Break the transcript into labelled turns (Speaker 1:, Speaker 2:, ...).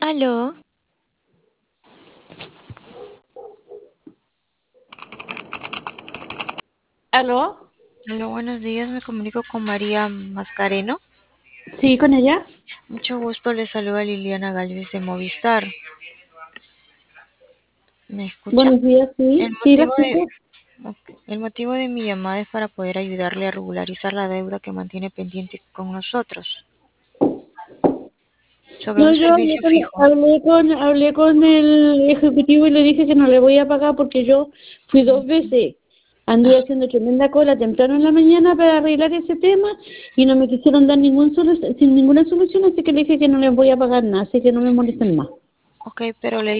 Speaker 1: Aló,
Speaker 2: ¿Aló?
Speaker 1: aló, buenos días, me comunico con María Mascareno.
Speaker 2: Sí, con ella.
Speaker 1: Mucho gusto, le saluda Liliana Galvez de Movistar. ¿Me escucha?
Speaker 2: Buenos días,
Speaker 1: El
Speaker 2: sí. Sí, la
Speaker 1: motivo de,
Speaker 2: escucho.
Speaker 1: ok, el motivo de mi llamada es para poder ayudarle a regularizar la deuda que mantiene pendiente con nosotros sobre
Speaker 2: No,
Speaker 1: un
Speaker 2: yo
Speaker 1: servicio fijo.
Speaker 2: hablé con el ejecutivo y le dije que no le voy a pagar porque yo fui 2 veces. Anduve
Speaker 1: Ah,
Speaker 2: haciendo tremenda cola temprano en la mañana para arreglar ese tema y no me quisieron dar sin ninguna solución, así que le dije que no les voy a pagar nada, así que no me molesten más.
Speaker 1: ok, pero le